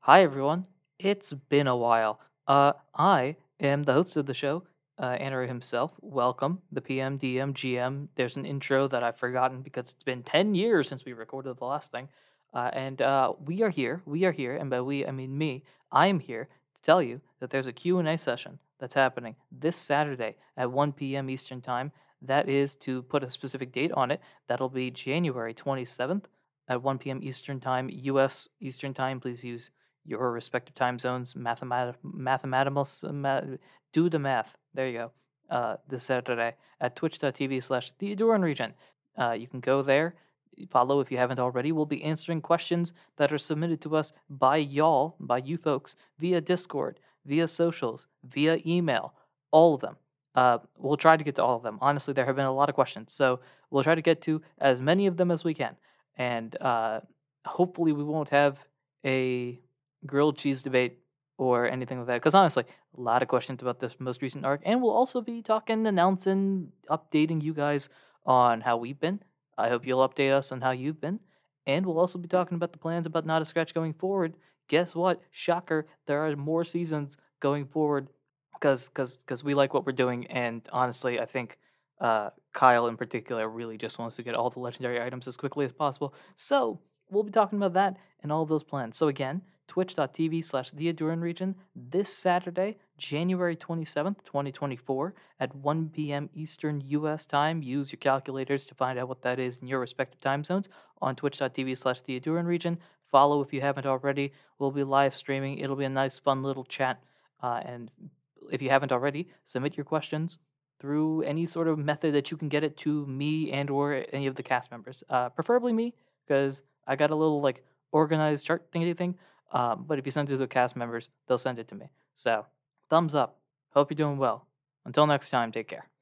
Hi everyone. It's been a while. I am the host of the show, Andrew himself. Welcome, the PM, DM, GM. There's an intro that I've forgotten because it's been 10 years since we recorded the last thing. And we are here. We are here, and by we I mean me. I am here to tell you that there's a Q&A session that's happening this Saturday at 1 p.m. Eastern Time. That is to put a specific date on it. That'll be January 27th at 1 p.m. Eastern Time, US Eastern Time. Please use your respective time zones, do the math. There you go. This Saturday at twitch.tv/Theodoran Region. You can go there, follow if you haven't already. We'll be answering questions that are submitted to us by y'all, by you folks, via Discord, via socials, via email, all of them. We'll try to get to all of them. Honestly, there have been a lot of questions, so we'll try to get to as many of them as we can. And hopefully, we won't have a grilled cheese debate or anything like that. Because honestly, a lot of questions about this most recent arc, and we'll also be talking, announcing, updating you guys on how we've been. I hope you'll update us on how you've been, and we'll also be talking about the plans about Not a Scratch going forward. Guess what? Shocker! There are more seasons going forward because we like what we're doing, and honestly, I think Kyle in particular really just wants to get all the legendary items as quickly as possible. So we'll be talking about that and all of those plans. So again, twitch.tv/Theodoran Region this Saturday, January 27th, 2024 at 1 p.m. Eastern US time. Use your calculators to find out what that is in your respective time zones on twitch.tv/Theodoran Region. Follow if you haven't already. We'll be live streaming. It'll be a nice, fun little chat. And if you haven't already, submit your questions through any sort of method that you can get it to me and or any of the cast members. Preferably me, because I got a little like organized chart thingy thing. But if you send it to the cast members, they'll send it to me. So thumbs up. Hope you're doing well. Until next time, take care.